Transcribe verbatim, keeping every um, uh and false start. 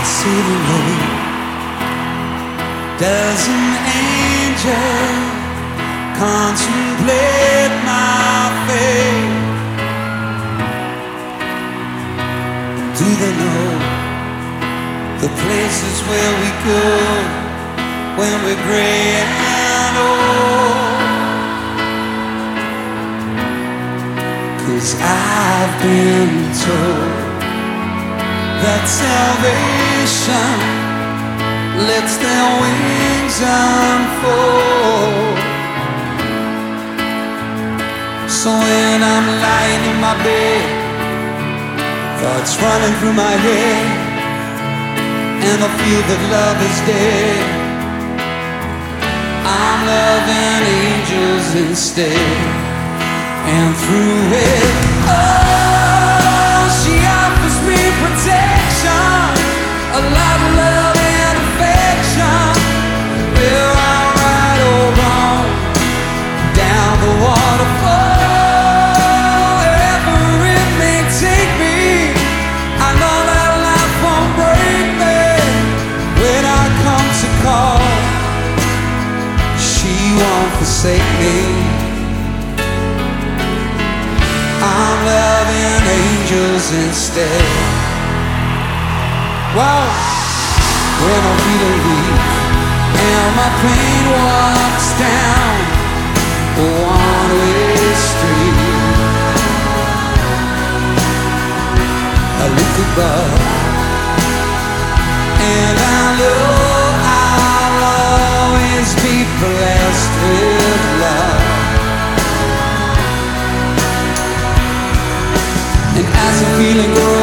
see the way. Does an angel contemplate my fate? Do they know the places where we go when we're gray and old? 'Cause I've been told that salvation lets their wings unfold. So when I'm lying in my bed, thoughts running through my head, and I feel that love is dead, I'm loving angels instead. And through it, oh, she offers me protection, a lot of love and affection. We're all right or wrong, down the waterfall, wherever it may take me. I know that life won't break me when I come to call. She won't forsake me. I'm loving angels instead. Wow. When I'm feeling weak and my pain walks down a one-way street, I look above and I know I'll always be blessed with love. And as the feeling grows,